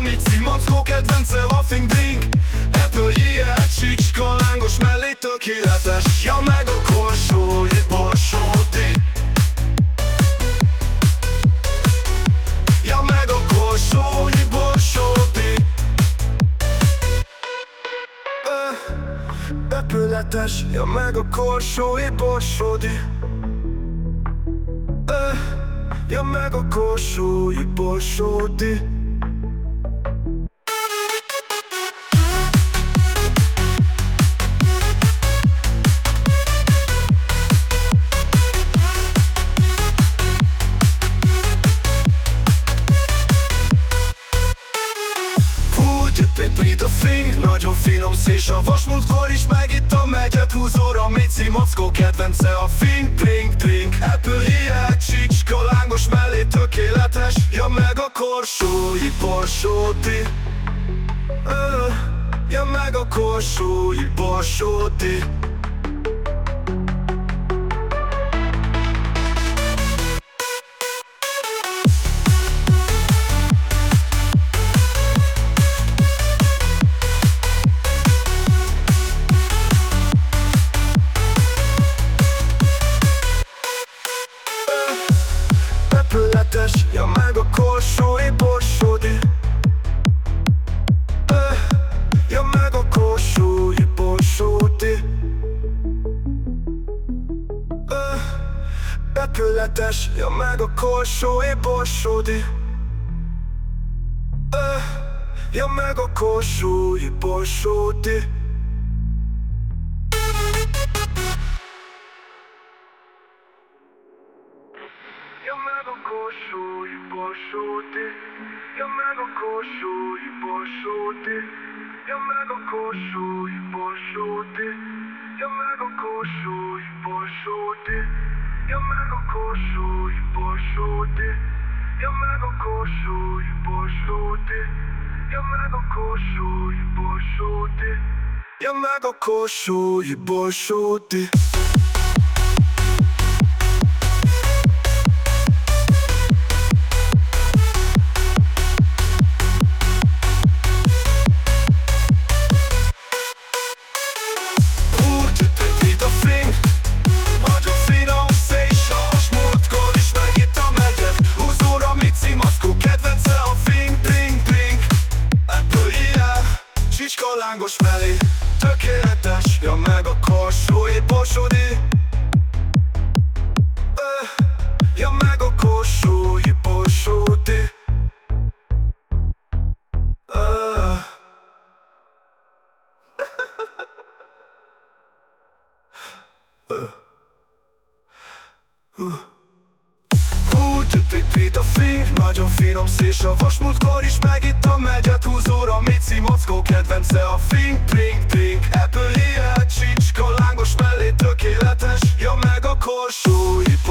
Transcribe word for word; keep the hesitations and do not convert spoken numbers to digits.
Mici mackó kedvence a fing drink. Ebből ilyet csicska lángos mellé tökéletes. Ja meg a korsói borsódi. Ja meg a korsói borsódi. Epületes, ja meg a korsói borsódi. Ja meg a korsói borsódi. Itt a fing, nagyon finom szés a vasmúltkor is megittam egyet húzóra. Mici mackó kedvence a fing, drink, drink. Ebből ilyet csicska lángos mellé tökéletes. Ja meg a korsói borsódi. uh, Ja meg a korsói borsódi. Ja meg a korsói borsódi. Ja meg a korsói borsódi. Epületes, ja meg a korsói borsódi. Ja meg a korsói borsódi. Ja meg a korsói borsódi. Ja meg a korsói borsódi. Ja meg a korsói borsódi. Ja meg a korsói borsódi. Ja meg a korsói borsódi. Ja meg a korsói borsódi. Ja meg a korsói borsódi. Ja meg a korsói borsódi. Lángos mellé tökéletes, ja meg a korsói borsódi. Ja meg a korsói borsódi. Itt a fing, nagyon finom szés a vasmúltkor is megittam egyet húzóra. Mici mackó kedvence a fing, drink, drink. Ebből ilyet csicska lángos mellé tökéletes. Ja meg a korsói